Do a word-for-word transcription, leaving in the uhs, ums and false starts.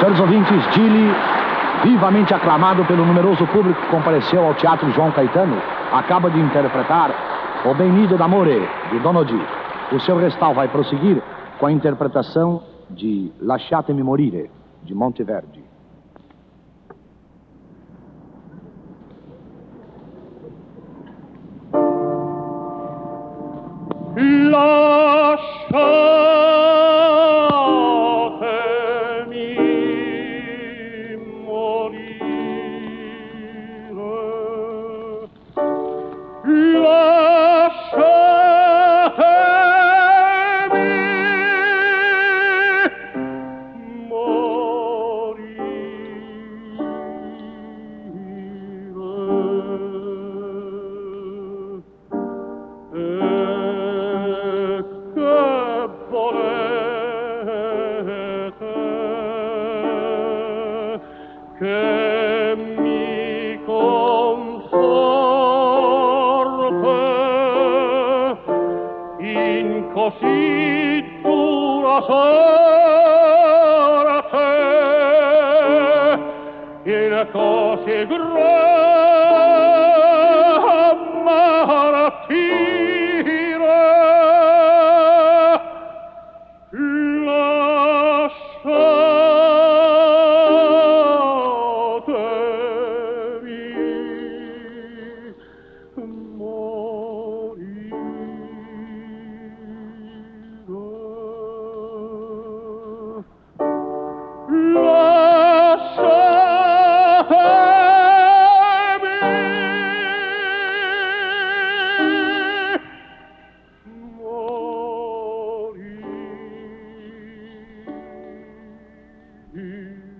Senhores ouvintes, Gilli, vivamente aclamado pelo numeroso público que compareceu ao Teatro João Caetano, acaba de interpretar O Benigno d'Amore, de Donodi. O seu restal vai prosseguir com a interpretação de Lasciatemi Morire, de Monteverdi. He